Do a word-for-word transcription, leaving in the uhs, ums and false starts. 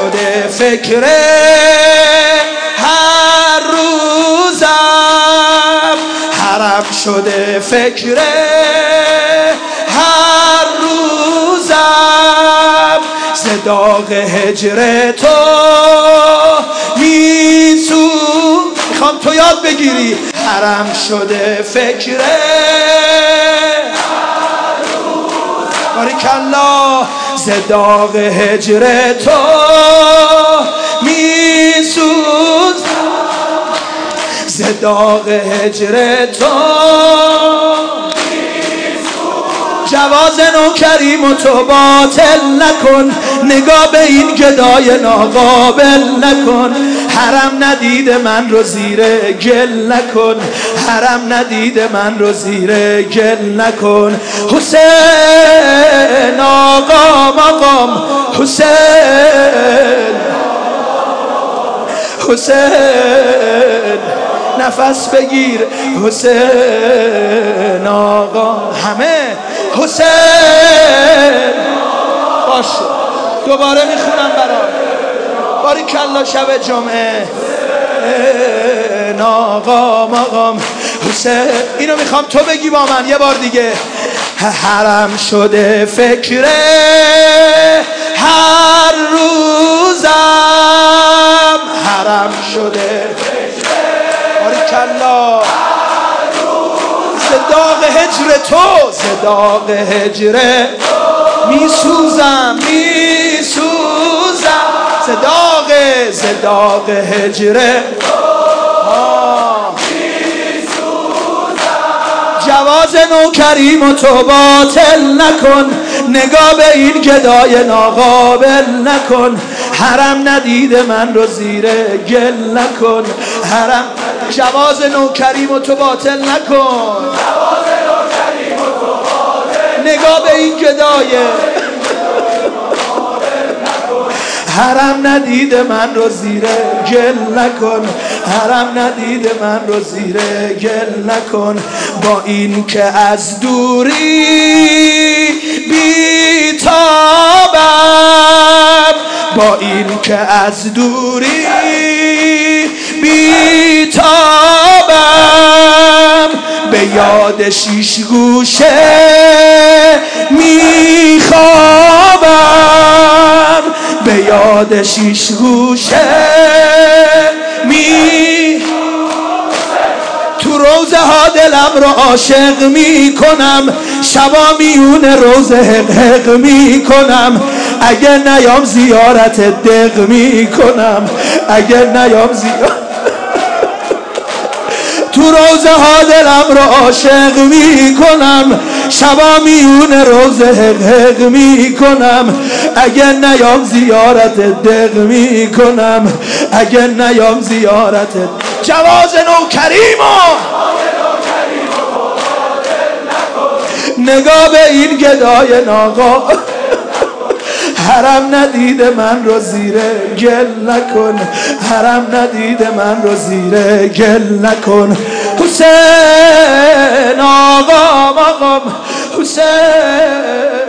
شده فکر هر روزم، حرم شده فکر هر روزم، ز داغ هجر تو میسو. میخوام تو یاد بگیری حرم شده فکر باریکالله، ز داغ هجر تو میسوز، ز داغ هجر تو جواز نوکریم و تو باطل نکن، نگاه به این گدای ناقابل نکن، حرم ندید من رو زیر گل نکن، حرم ندید من رو زیر گل نکن. حسین آقا مقام حسین، حسین نفس بگیر حسین آقا، همه حسین باشه. دوباره میخونم برات باریکالله شب جمعه آقا مقام حسین. اینو میخوام تو بگی با من یه بار دیگه. حرم شده فکر هر روزم، حرم شده باریکالله، ز داغ هجر تو، ز داغ هجر میسوزم میسوزم، ز داغ ز داغ هجر جواز نوکریم و تو باطل نکن، نگاه به این گدای ناقابل نکن، حرم ندید من رو زیر گل نکن، حرم جواز نوکریم و تو باطل نکن، نگاه به این گدای حرم ندید من رو زیر گل نکن، حرم ندید من رو زیر گل نکن. با این که از دوری بیتابم، با این که از دوری بیتابم، به یاد شیش گوشه میخوابم، به یاد شیش گوشه می تو روزه ها دلم رو عاشق می کنم، شبا میون روزه حق حق می کنم، اگر نیام زیارت دق می کنم، اگر نیام زیارت تو روزه ها دلم رو عاشق می کنم، شبا میون روزه حق حق می کنم، اگر نیام زیارت دق می کنم، اگر نیام زیارت. جواز نوکریمو نگاه به این گدای ناقا، حرم ندید من رو زیر گل نکن، حرم ندید من رو زیر گل نکن. حسین آقا مقام حسین.